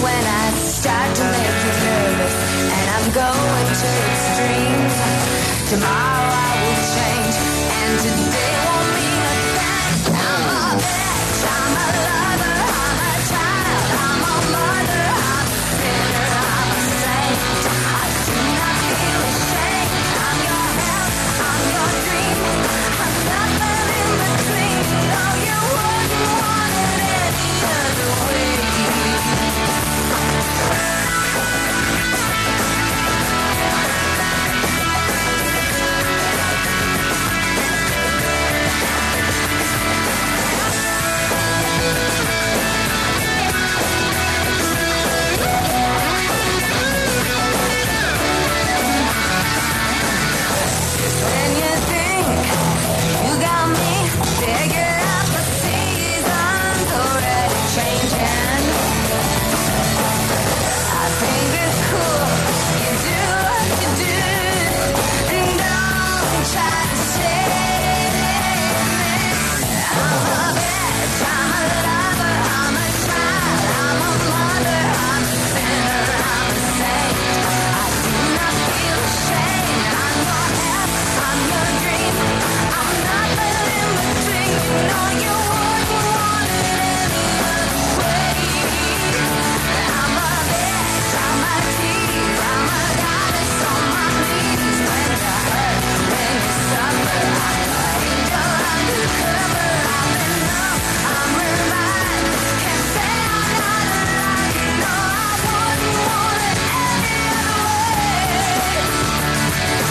when I start to make you nervous, and I'm going to extremes. Tomorrow I will change, and today won't mean a thing. I'm a bitch, I'm a lover, I'm a child, I'm a mother, I'm a sinner, I'm a saint. I do not feel ashamed. I'm your help, I'm your dream. I'm nothing in between. No, you wouldn't want it any other way. When you think you got me figured out, the season's already changing. I think it's cool, you do what you do, and don't try to save me. I'm a bitch, I'm a lover, I'm a child, I'm a mother, I'm a sinner, I'm a saint. I do not feel ashamed. I'm your help, I'm your dream. I'm nothing in between. No, you wouldn't want it any other way. I'm a bitch, I'm a tease, I'm a goddess on my knees. When you hurt, when you suffer, I'm an angel undercover. I'm in love, I'm revived. Can't say I'm not alive. No, I wouldn't want it any other way.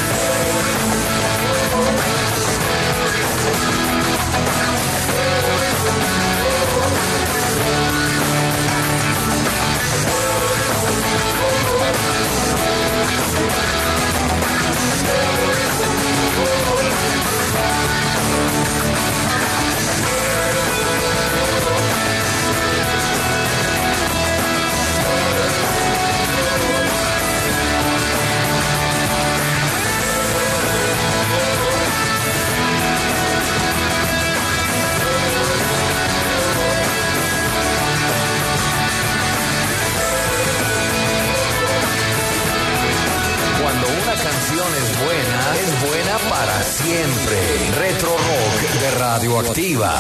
Cuando una canción es buena para siempre. Retro Rock de Radioactiva.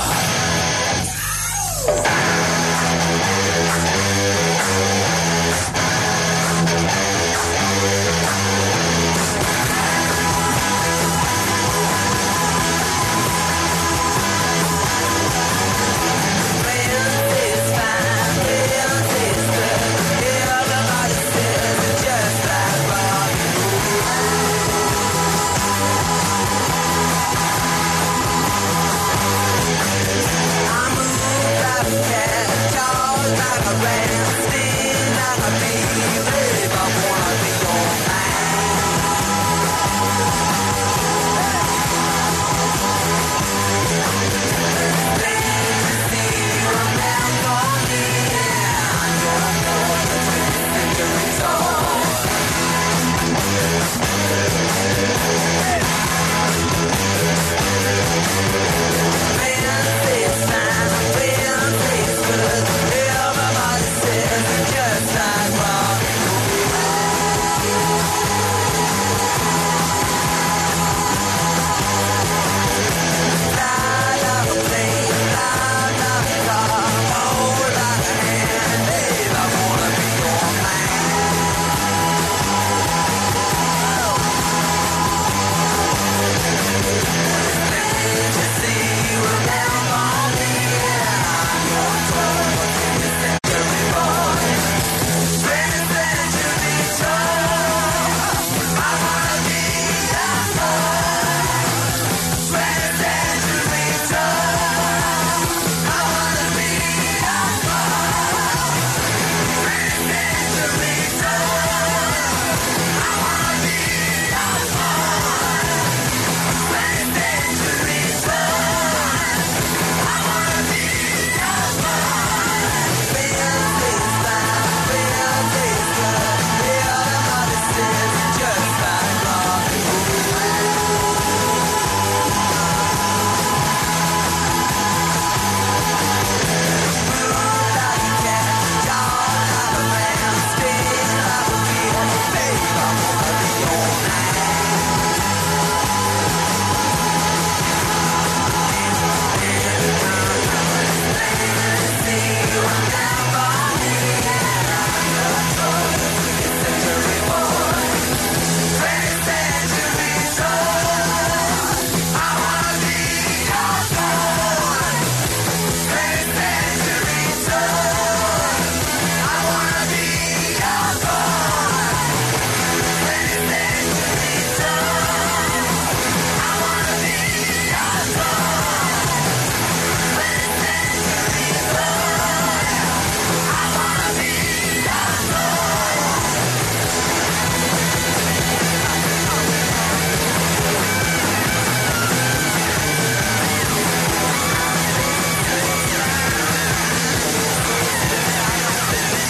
Everybody said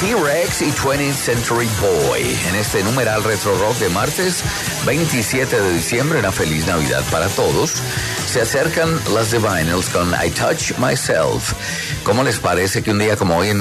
T-Rex y 20th Century Boy. En este numeral Retro Rock de martes 27 de diciembre, una feliz Navidad para todos. Se acercan las The Vinyls con I Touch Myself. ¿Cómo les parece que un día como hoy en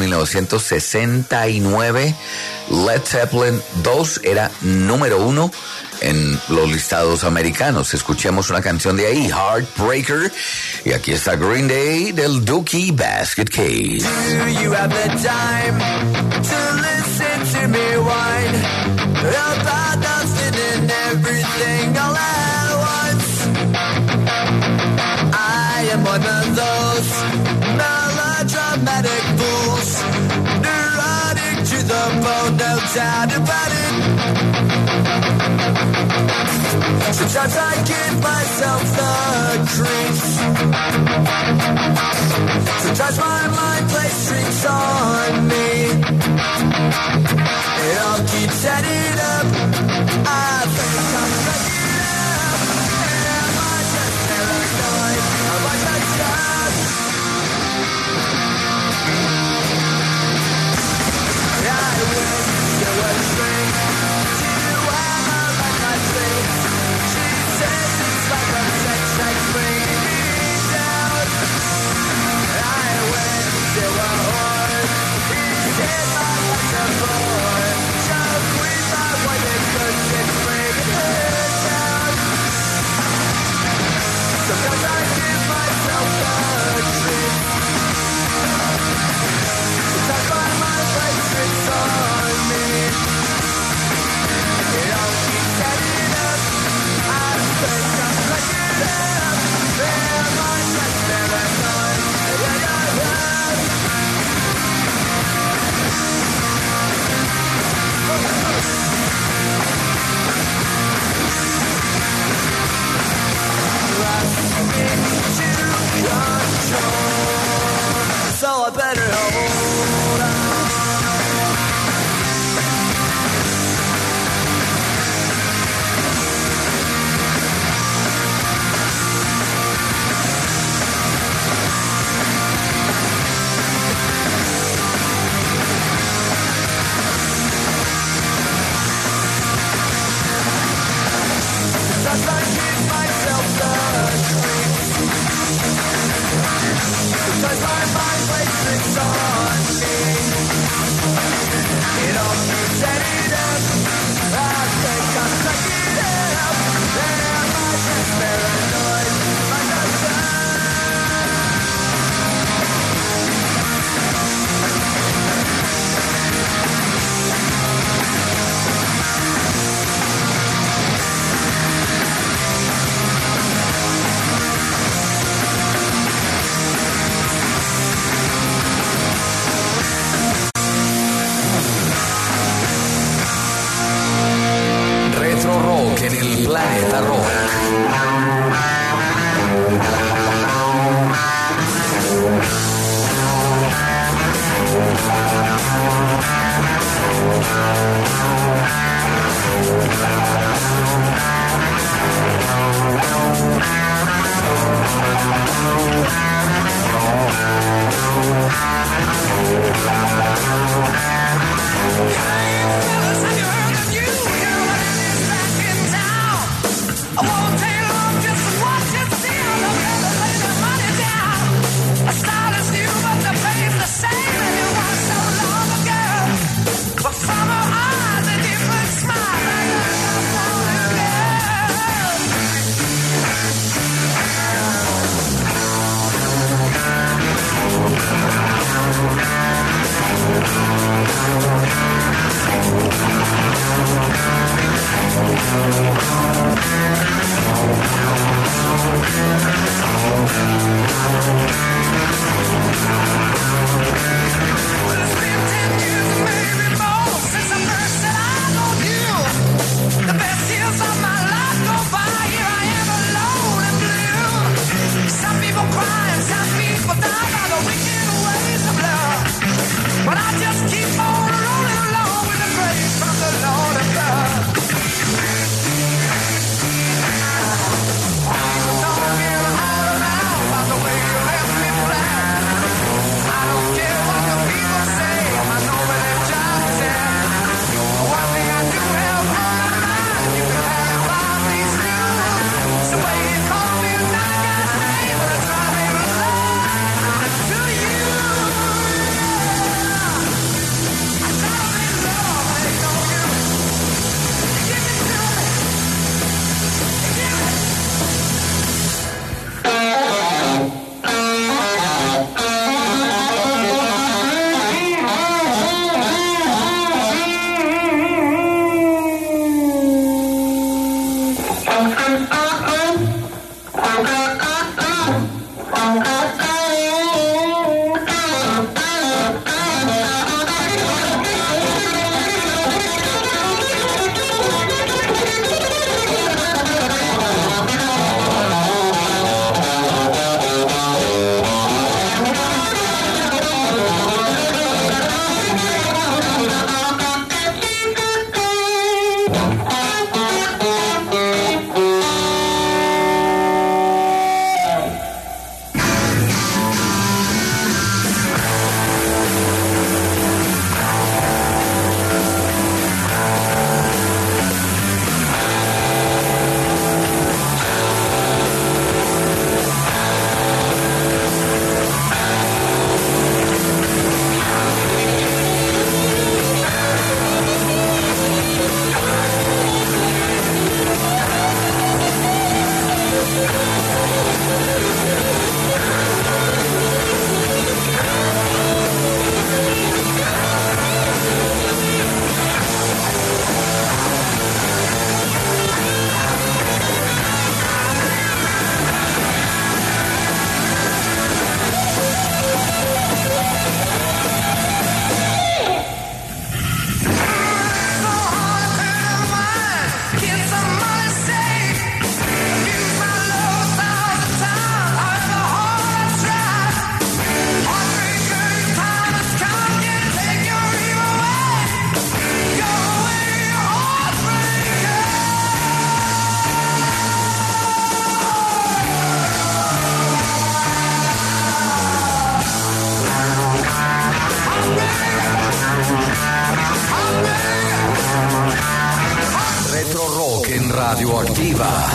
1969 Led Zeppelin 2 era número 1 en los listados americanos? Escuchemos una canción de ahí, Heartbreaker, y aquí está Green Day del Dookie Basket Case. Do you have the time to listen to me whine about nothing and everything all at once? I am one of those melodramatic fools, neurotic to the bone, no doubt about it. Sometimes I give myself the creeps. Sometimes my mind plays tricks on me. It all keeps adding up. I think I'm fucking up. Am I just paranoid? Am I just up? I went to a shrink to analyze my face. She says it's like a sex that's bringing me down. I went to a whore. He said my life's a bore. So quit my Radioactiva.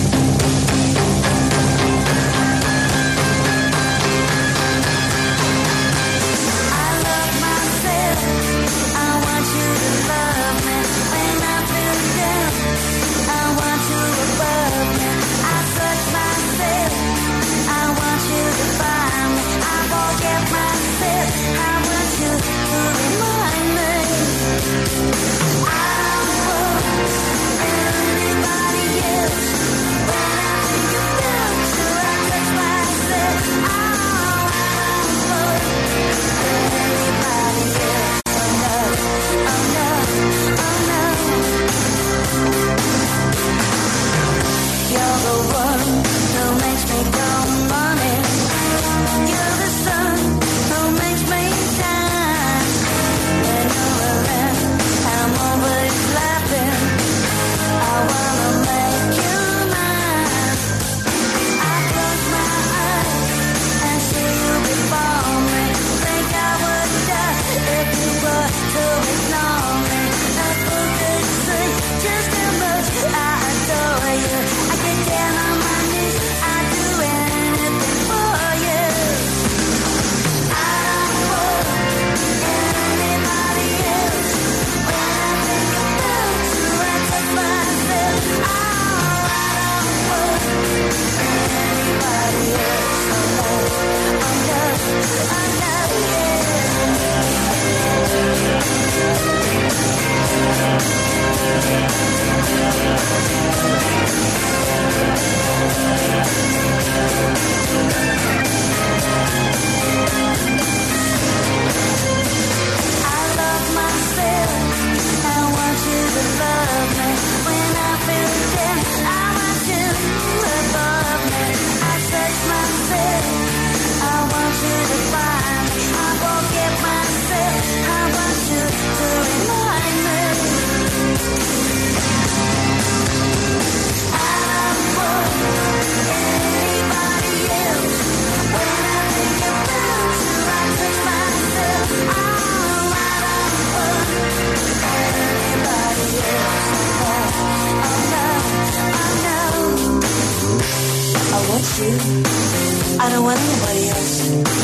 I don't want anybody else.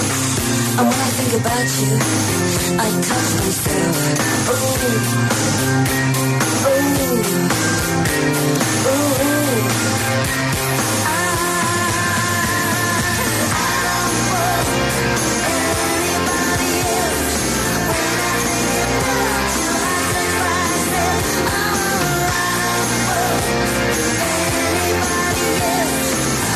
And when I think about you, I touch myself. Ooh, ooh, ooh. I don't want anybody else. When I think about you, I touch myself. Oh, I don't want anybody else.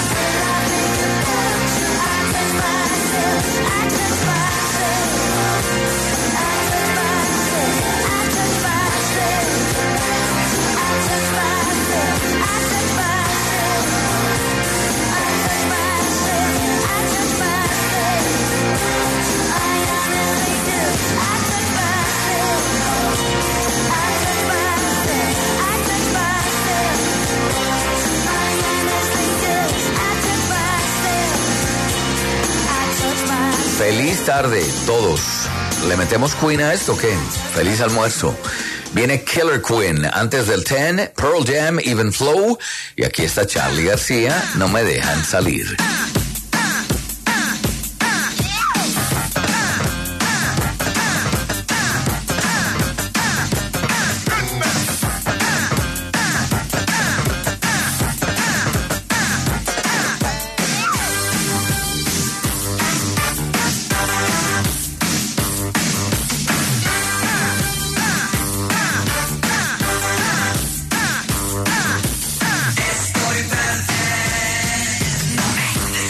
Feliz tarde, todos. ¿Le metemos Queen a esto o qué? Feliz almuerzo. Viene Killer Queen, antes del 10, Pearl Jam, Even Flow, y aquí está Charly García, No me dejan salir. Estoy verde, no me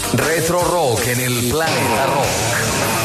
Retro Rock en el Planeta Rock.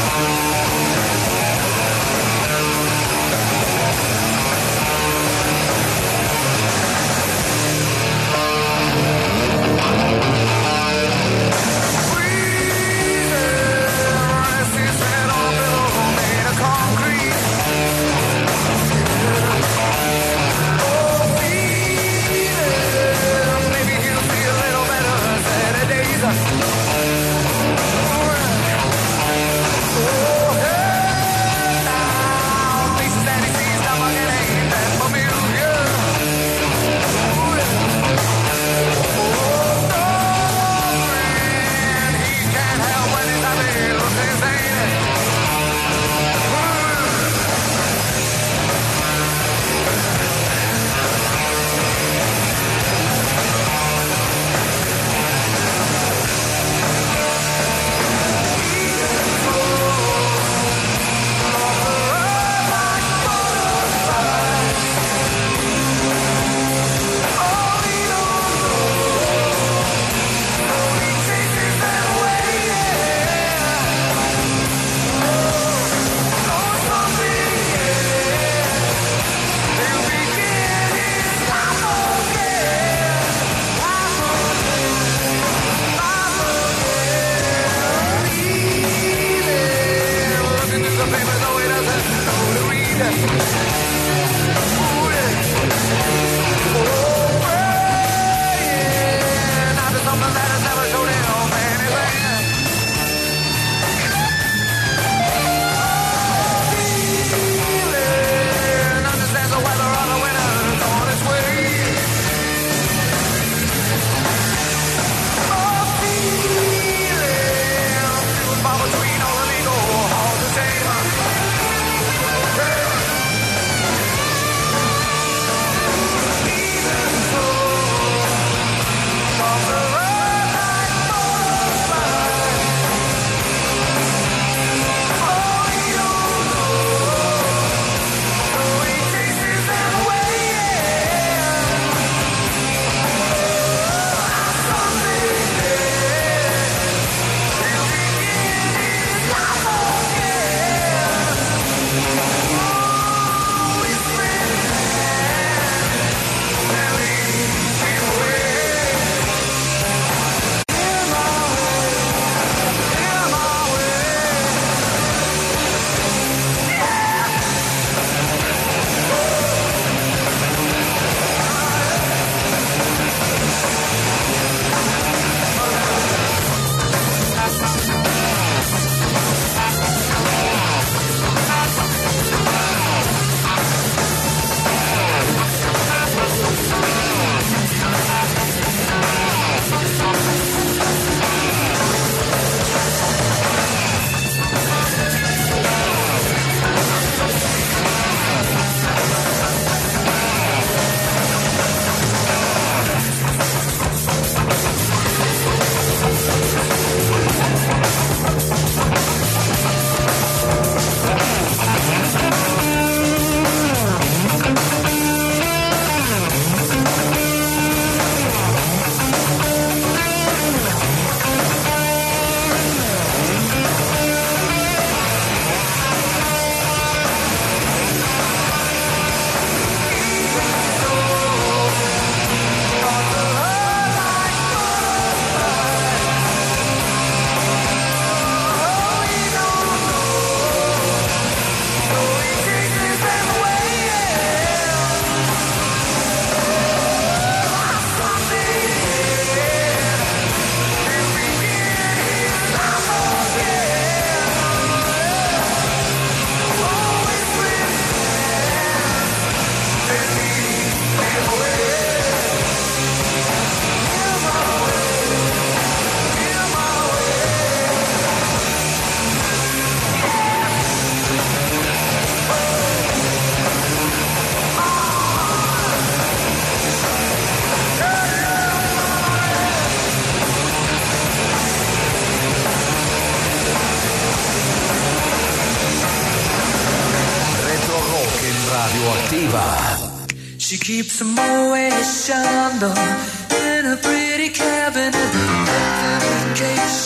Radioactiva. She keeps a Moet Chandon in a pretty cabinet, in case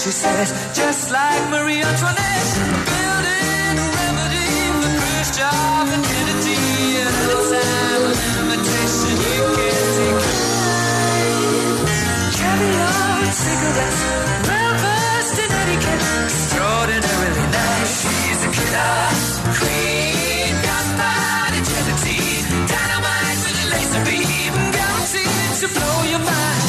she says, just like Marie Antoinette, building a remedy for Khrushchev and Kennedy. Anytime an invitation you can take. Caviar and cigarettes, well-versed in etiquette, extraordinarily nice. She's a killer queen, gunpowder gelatine, dynamite with a laser beam, guaranteed to blow your mind.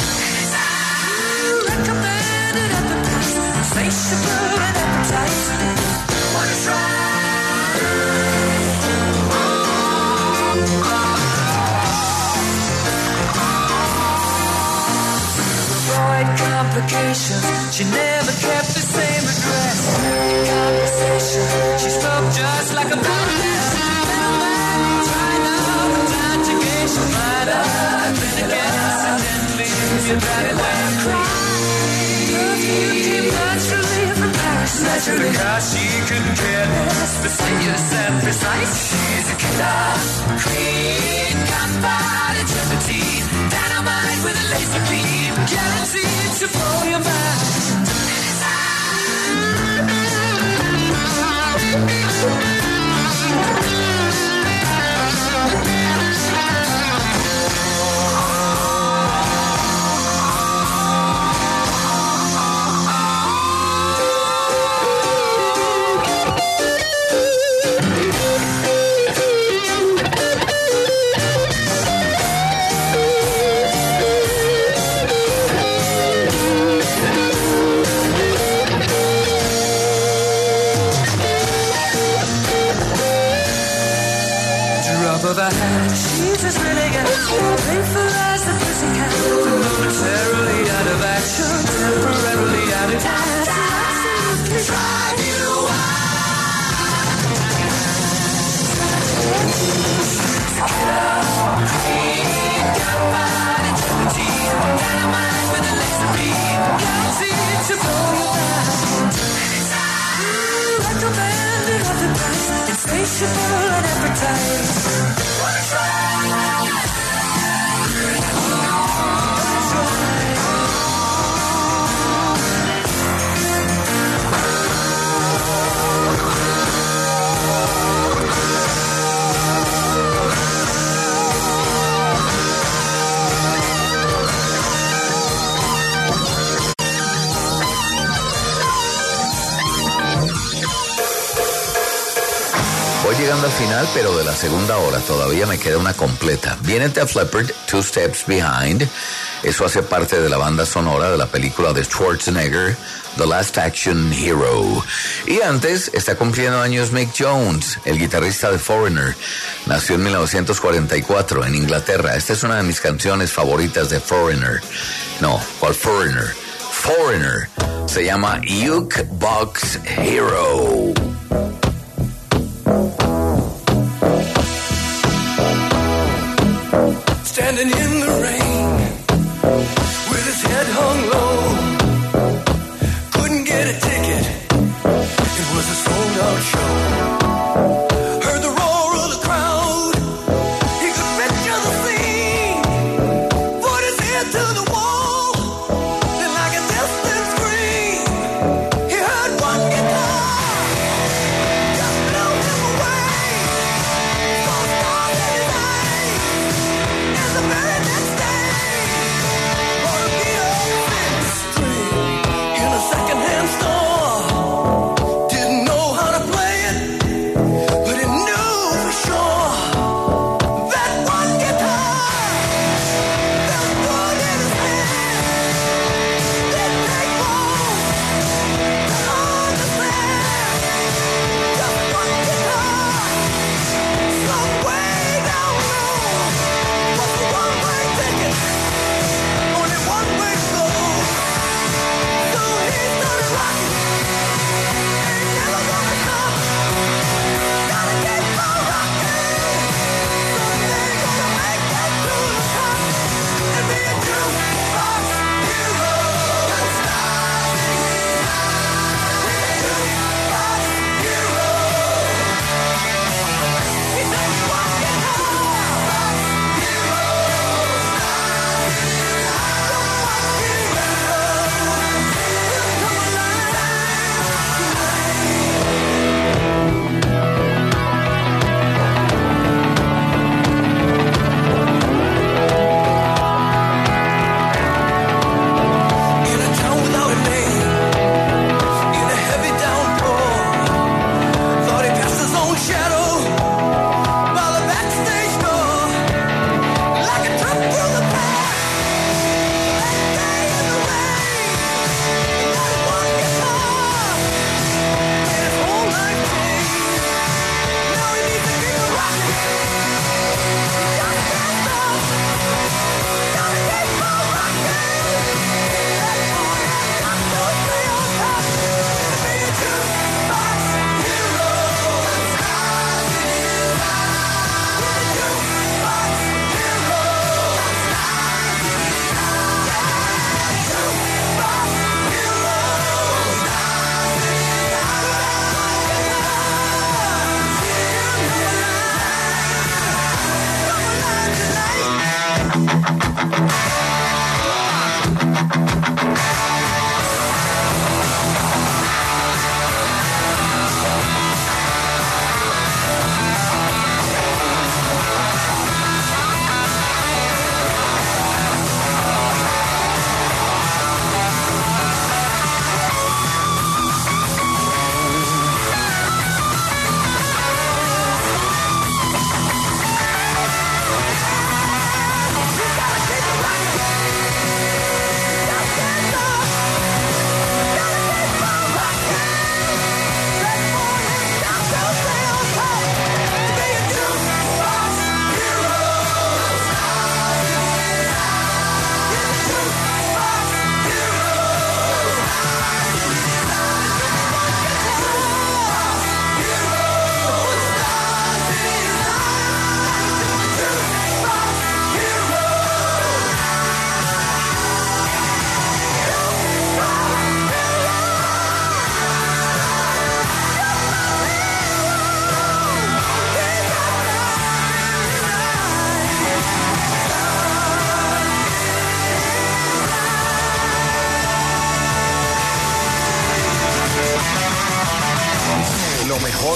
Recommended at the price, insatiable and appetite. Wanna try? Avoid complications. She never kept the same address. Conversation. She spoke just like a baroness. Try now, conjugation. Might have been again accidentally. You got it when you cry. Perfume came naturally from Paris. Naturally, because she couldn't care less. Fastidious and precise. She's a killer queen. Gunpowder gelatine. Dynamite with a laser beam. Guaranteed to blow your mind. Of a hat, she's as elegant, playful as the pussycat, momentarily out of action, temporarily out of gas, absolutely drive you wild. Queen, gunpowder gelatine, dynamite with a laser beam, guaranteed to blow your mind. Recommended at the price, insatiable and appetite. Voy llegando al final, pero de la segunda hora todavía me queda una completa. Viene Def Leppard, Two Steps Behind. Eso hace parte de la banda sonora de la película de Schwarzenegger, The Last Action Hero. Y antes está cumpliendo años Mick Jones, el guitarrista de Foreigner. Nació en 1944 en Inglaterra. Esta es una de mis canciones favoritas de Foreigner. No, ¿cuál Foreigner? Foreigner. Se llama Jukebox Hero. Standing in the rain with his head hung low, couldn't get a ticket, it was a sold out show. Heard the roar of the crowd, he could picture the scene, put his head to the wall, then like a distant scream, he heard one guitar, just blew him away, so strong in his eyes. The very next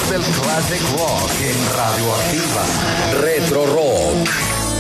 hits del classic rock en Radioactiva. Retro Rock.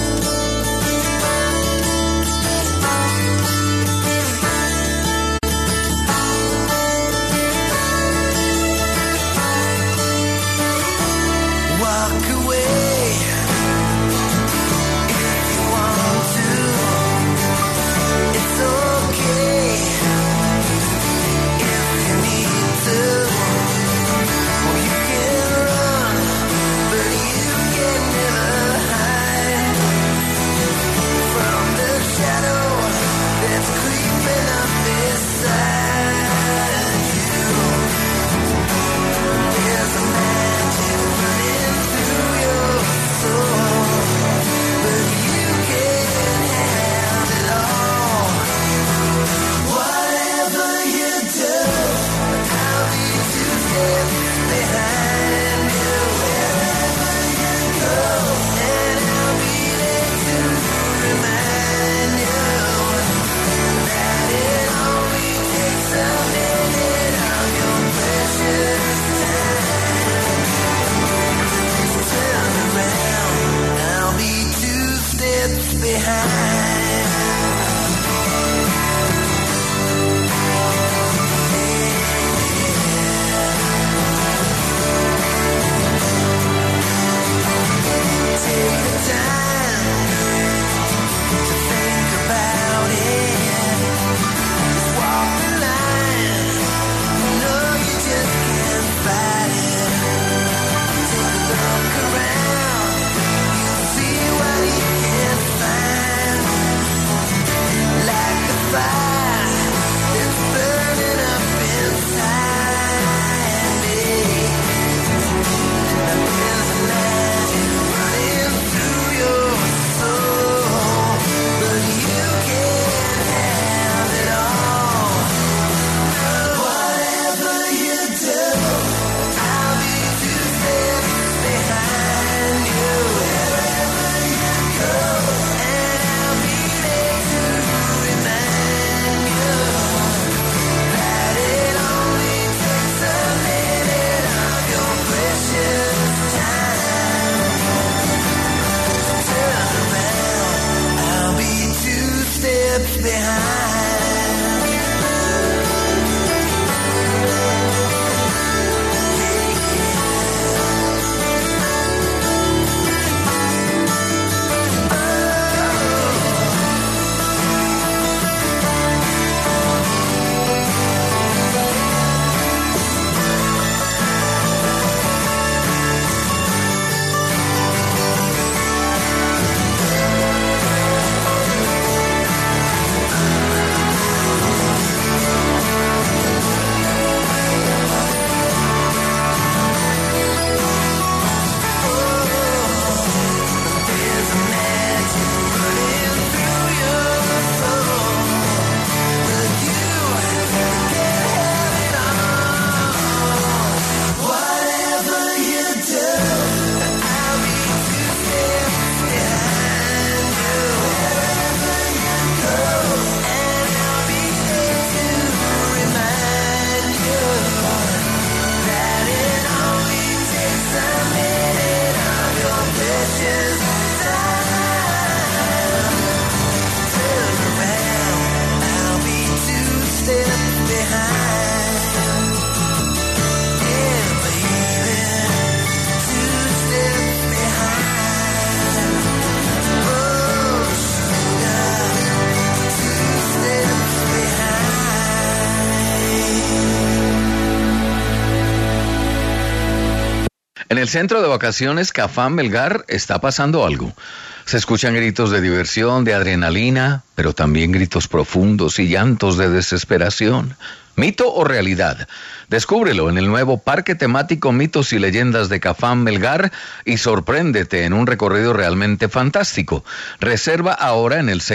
En el centro de vacaciones Cafam Melgar está pasando algo. Se escuchan gritos de diversión, de adrenalina, pero también gritos profundos y llantos de desesperación. ¿Mito o realidad? Descúbrelo en el nuevo Parque Temático Mitos y Leyendas de Cafam Melgar y sorpréndete en un recorrido realmente fantástico. Reserva ahora en el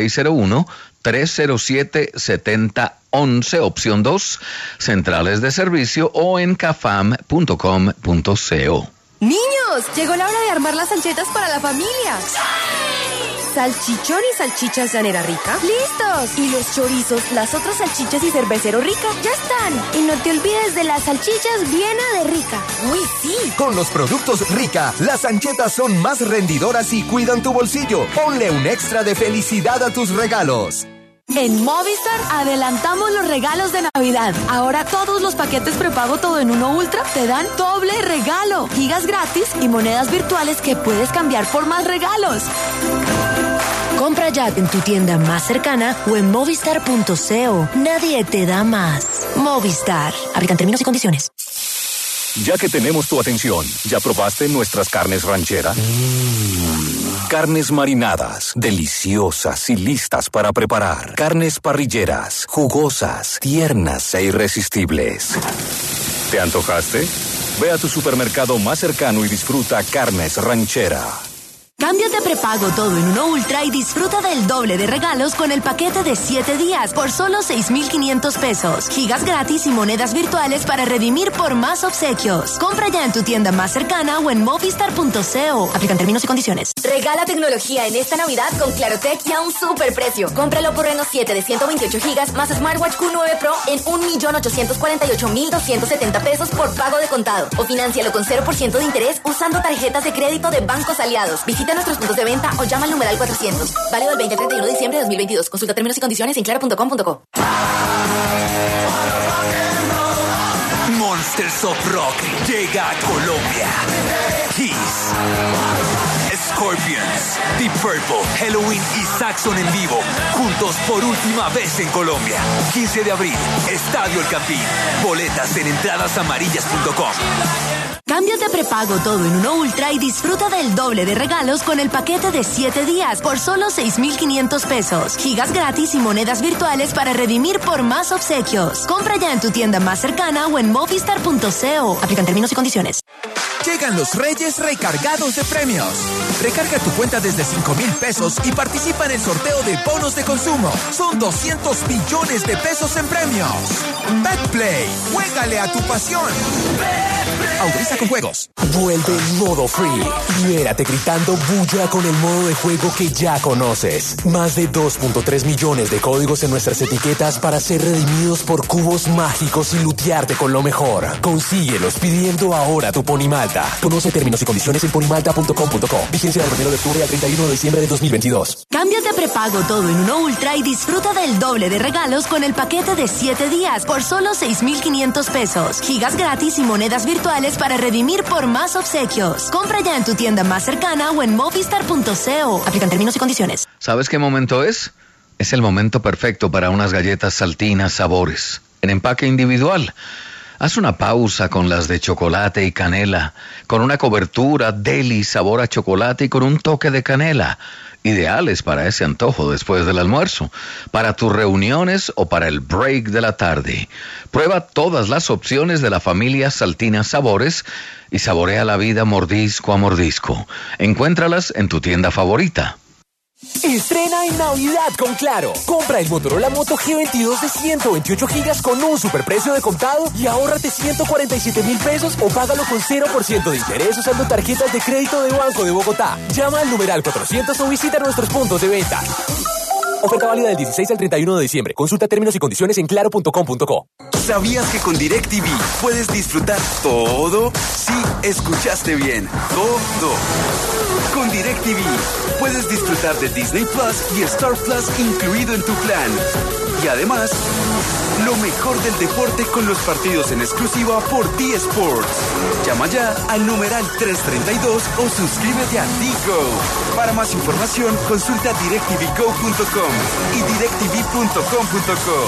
601-307-7011, opción 2, centrales de servicio o en cafam.com.co. ¡Niños! Llegó la hora de armar las anchetas para la familia. ¡Sí! ¿Salchichón y salchichas llanera rica? ¡Listos! ¿Y los chorizos, las otras salchichas y cervecero rica? ¡Ya están! Y no te olvides de las salchichas Viena de Rica. ¡Uy, sí! Con los productos Rica, las anchetas son más rendidoras y cuidan tu bolsillo. Ponle un extra de felicidad a tus regalos. En Movistar adelantamos los regalos de Navidad. Ahora todos los paquetes prepago todo en uno Ultra te dan doble regalo, gigas gratis y monedas virtuales que puedes cambiar por más regalos. Compra ya en tu tienda más cercana o en movistar.co. Nadie te da más. Movistar. Aplican términos y condiciones. Ya que tenemos tu atención, ¿ya probaste nuestras carnes ranchera? Carnes marinadas, deliciosas y listas para preparar. Carnes parrilleras, jugosas, tiernas e irresistibles. ¿Te antojaste? Ve a tu supermercado más cercano y disfruta Carnes Ranchera. Cámbiate a prepago todo en uno Ultra y disfruta del doble de regalos con el paquete de 7 días por solo 6,500 pesos. Gigas gratis y monedas virtuales para redimir por más obsequios. Compra ya en tu tienda más cercana o en movistar.co. Aplican términos y condiciones. Regala tecnología en esta Navidad con Clarotec y a un superprecio. Cómpralo por Reno 7 de 128 gigas más Smartwatch Q9 Pro en 1,848,270 pesos por pago de contado. O financialo con 0% de interés usando tarjetas de crédito de bancos aliados. Visita nuestros puntos de venta o llama al numeral 400. Válido del 20 al 31 de diciembre de 2022. Consulta términos y condiciones en claro.com.co. Monsters of Rock llega a Colombia. Kiss, Scorpions, Deep Purple, Halloween y Saxon en vivo, juntos por última vez en Colombia. 15 de abril, Estadio El Campín. Boletas en entradasamarillas.com. Cámbiate a prepago todo en uno Ultra y disfruta del doble de regalos con el paquete de 7 días por solo 6,500 pesos. Gigas gratis y monedas virtuales para redimir por más obsequios. Compra ya en tu tienda más cercana o en movistar.co. Aplican términos y condiciones. Llegan los Reyes recargados de premios. Recarga tu cuenta desde 5,000 pesos y participa en el sorteo de bonos de consumo. Son 200 billones de pesos en premios. Betplay, juégale a tu pasión. Autoriza con juegos. Vuelve el modo free. Libérate gritando bulla con el modo de juego que ya conoces. Más de 2.3 millones de códigos en nuestras etiquetas para ser redimidos por cubos mágicos y lutearte con lo mejor. Consíguelos pidiendo ahora tu Ponimalta. Conoce términos y condiciones en ponimalta.com.co. Vigencia del 1 de octubre al 31 de diciembre de 2022. Cámbiate a prepago todo en uno Ultra y disfruta del doble de regalos con el paquete de 7 días por solo 6,500 pesos. Gigas gratis y monedas virtuales para redimir por más obsequios. Compra ya en tu tienda más cercana o en movistar.co. Aplican términos y condiciones. ¿Sabes qué momento es? Es el momento perfecto para unas galletas Saltinas Sabores, en empaque individual. Haz una pausa con las de chocolate y canela, con una cobertura deli sabor a chocolate y con un toque de canela. Ideales para ese antojo después del almuerzo, para tus reuniones o para el break de la tarde. Prueba todas las opciones de la familia Saltinas Sabores y saborea la vida mordisco a mordisco. Encuéntralas en tu tienda favorita. Estrena en Navidad con Claro. Compra el Motorola Moto G22 de 128 gigas con un superprecio de contado y ahórrate 147,000 pesos o págalo con 0% de interés usando tarjetas de crédito de Banco de Bogotá. Llama al numeral 400 o visita nuestros puntos de venta. Oferta válida del 16 al 31 de diciembre. Consulta términos y condiciones en claro.com.co. ¿Sabías que con DirecTV puedes disfrutar todo? Sí, escuchaste bien, todo. Con DirecTV puedes disfrutar de Disney Plus y Star Plus incluido en tu plan. Y además, lo mejor del deporte con los partidos en exclusiva por D-Sports. Llama ya al numeral 332 o suscríbete a Digo. Para más información, consulta directvgo.com y directv.com.co.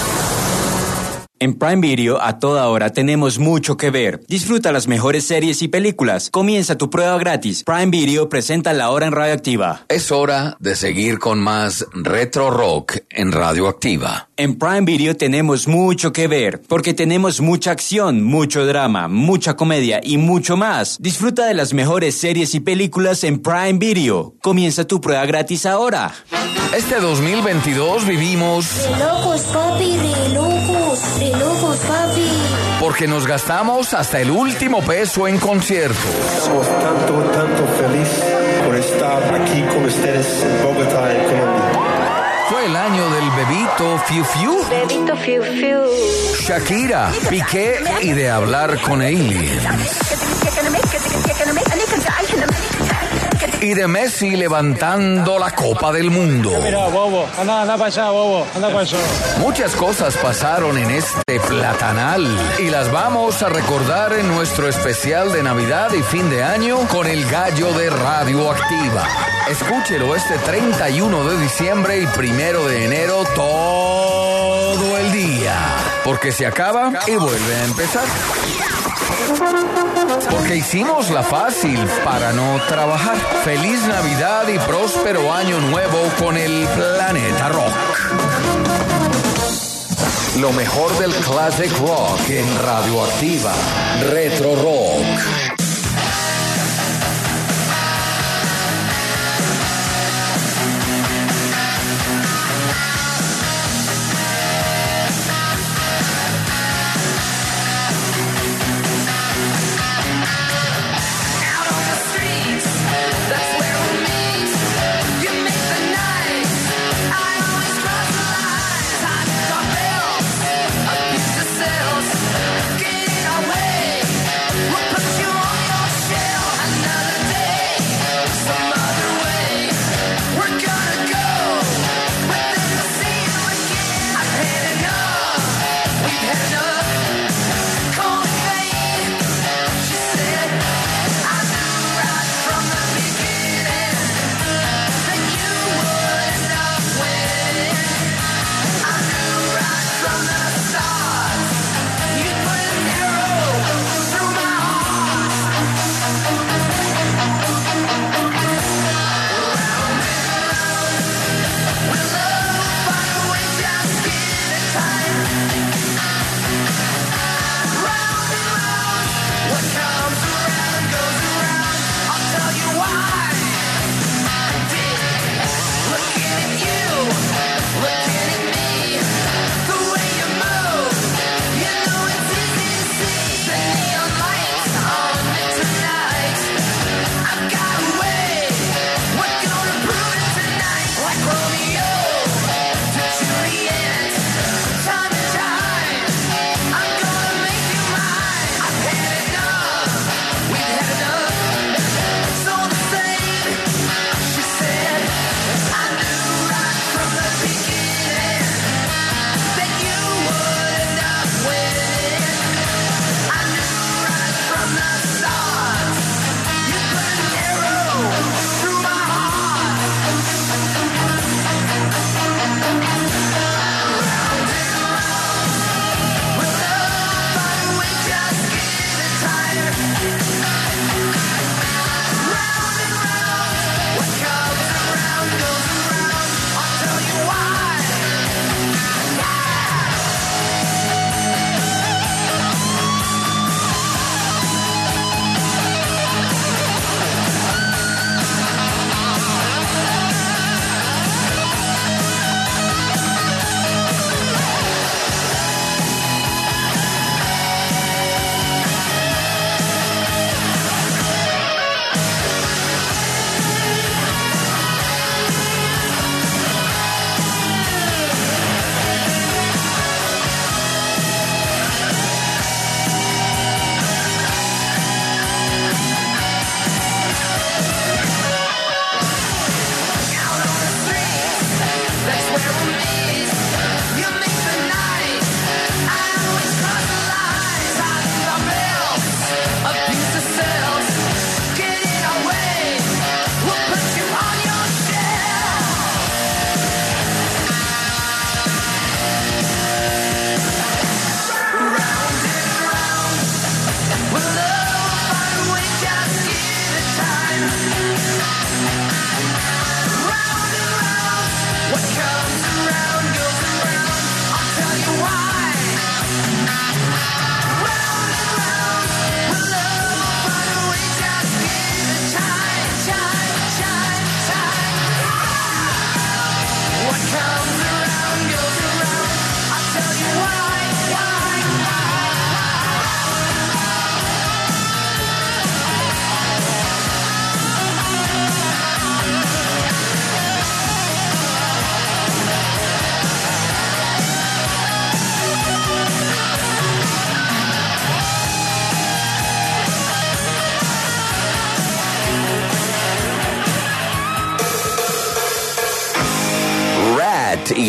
En Prime Video, a toda hora tenemos mucho que ver. Disfruta las mejores series y películas. Comienza tu prueba gratis. Prime Video presenta La Hora en Radioactiva. Es hora de seguir con más Retro Rock en Radioactiva. En Prime Video tenemos mucho que ver, porque tenemos mucha acción, mucho drama, mucha comedia y mucho más. Disfruta de las mejores series y películas en Prime Video. Comienza tu prueba gratis ahora. Este 2022 vivimos... ¡Re locos, papi, re locos! locos, papi. Porque nos gastamos hasta el último peso en conciertos. Estamos tanto feliz por estar aquí con ustedes en Bogotá, en Colombia. Fue el año del Bebito Fiu Fiu, Bebito Fiu Fiu. Shakira, Piqué y de hablar con aliens. Y de Messi levantando la Copa del Mundo. Mira, bobo, anda para allá, bobo, anda para allá. Muchas cosas pasaron en este platanal y las vamos a recordar en nuestro especial de Navidad y fin de año con el gallo de Radioactiva. Escúchelo este 31 de diciembre y 1 de enero todo el día, porque se acaba y vuelve a empezar. Porque hicimos la fácil para no trabajar. Feliz Navidad y próspero año nuevo con el Planeta Rock. Lo mejor del classic rock en Radioactiva. Retro Rock. Get away, we'll put you on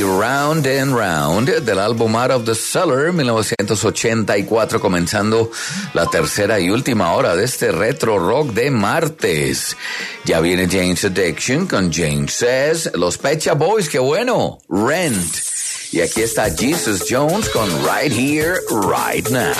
y Round and Round del álbum Out of the Cellar 1984, comenzando la tercera y última hora de este retro rock de martes. Ya viene Jane's Addiction con Jane Says, los Pet Shop Boys, qué bueno, Rent. Y aquí está Jesus Jones con Right Here, Right Now.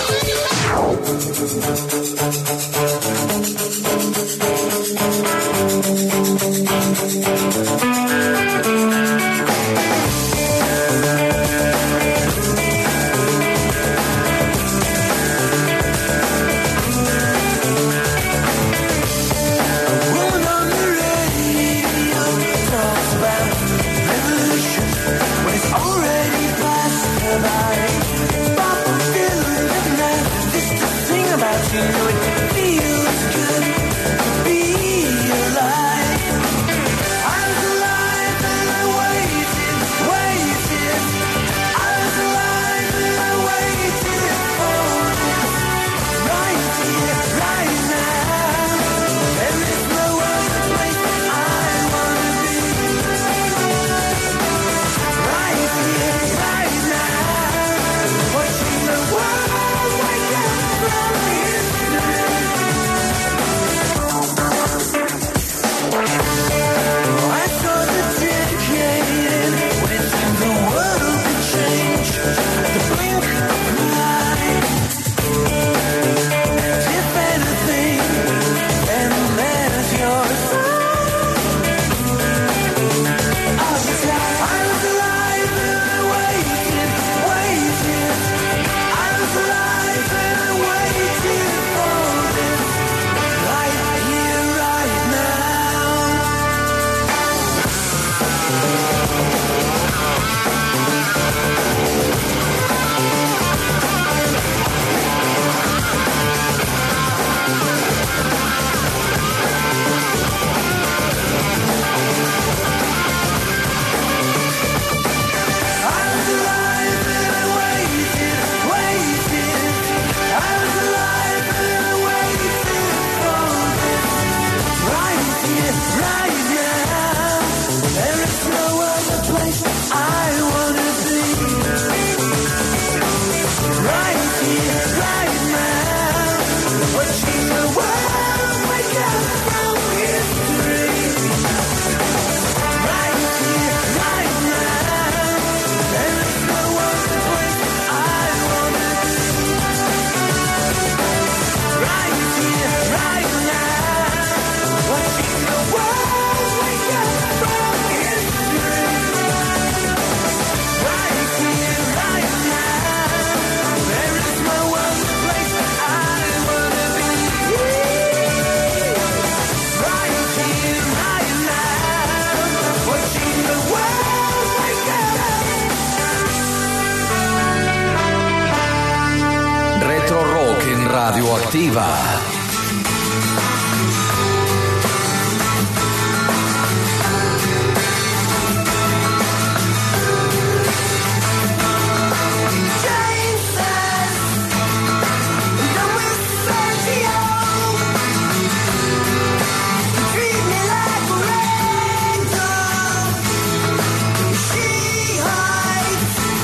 Radioactiva.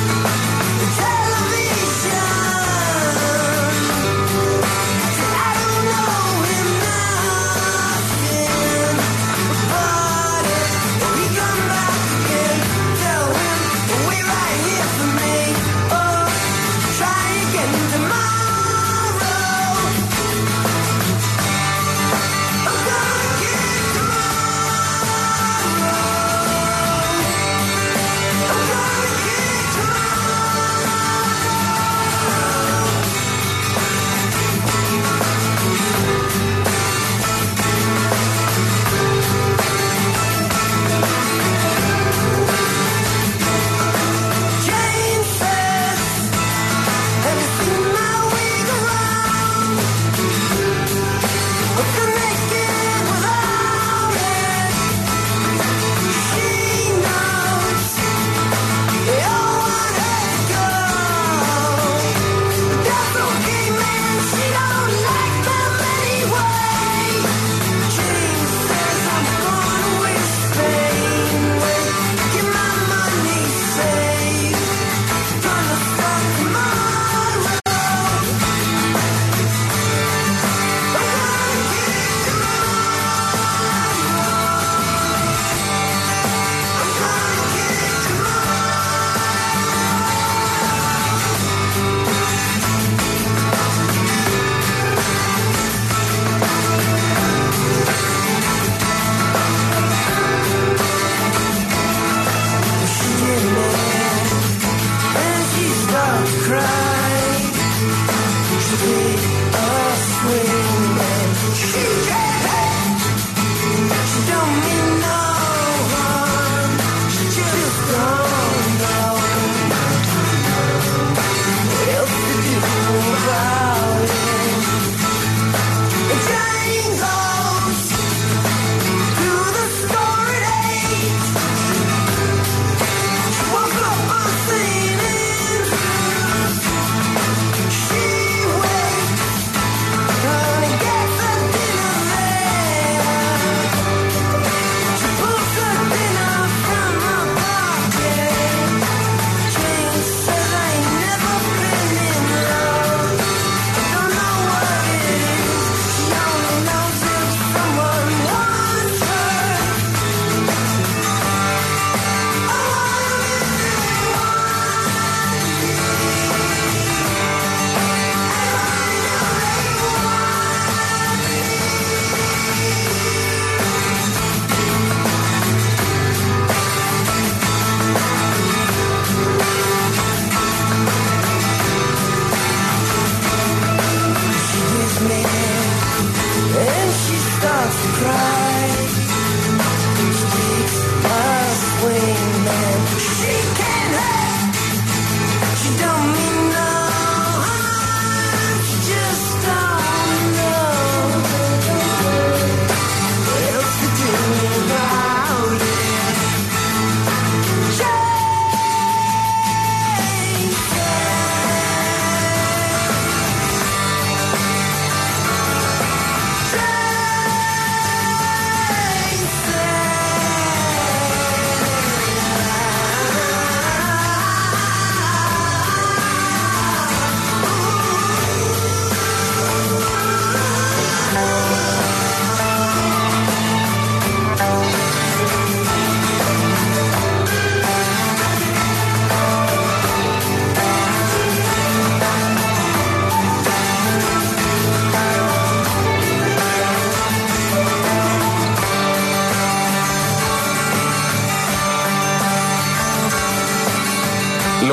I don't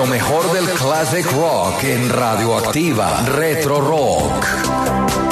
Lo mejor del classic rock en Radioactiva Retro Rock.